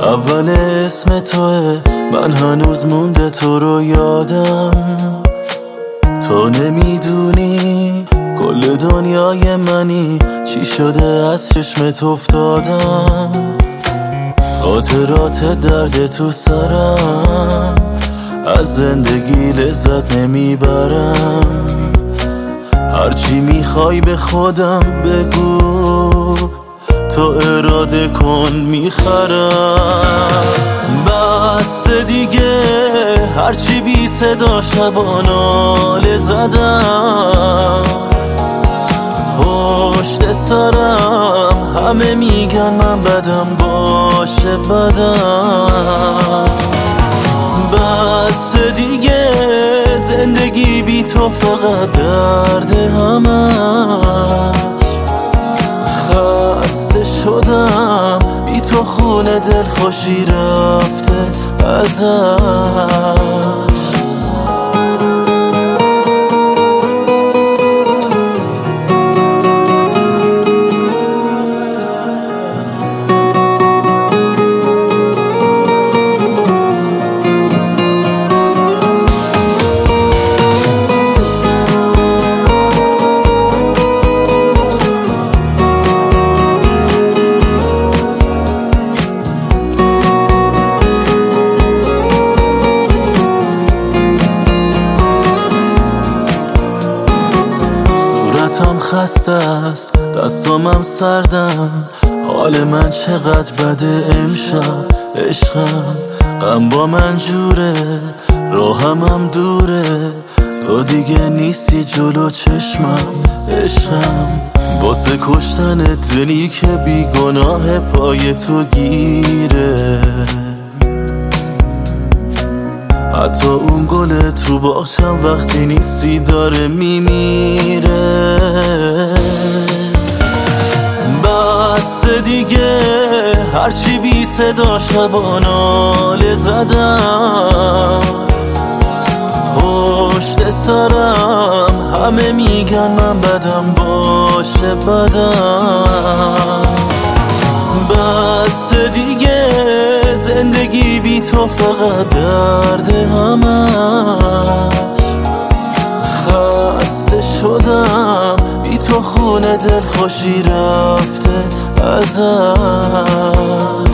اول اسم توه، من هنوز مونده تو رو یادم. تو نمیدونی کل دنیای منی، چی شده از چشمت افتادم. خاطرات درد تو سرم، از زندگی لذت نمیبرم. هرچی میخوای به خودم بگو، تو اراده کن میخرم. بس دیگه هرچی بی صدا شباناله زدم. پشت سرم همه میگن من بدم باشه بدم. بس دیگه زندگی بی تو فقط درد همه. خسته شدم بی تو، خونه دل خوشی رفته ازش. صورتم خسته است، دستامم سردن، حال من چقدر بده امشب. عشقم غم با من جوره، راهمم دوره، تو دیگه نیستی جلو چشمم. عشقم واسه کشتن دلی که بیگناه پای تو گیره. حتی اون گل تو باغچم وقتی نیستی داره میمیره. بس دیگه هرچی بی صدا شباناله زدم. پشت سرم همه میگن من بدم باشه بدم. بس دیگه زندگی بی تو فقط درد همه. خسته شدم بی تو، خونه دل خوشی رفته ازش.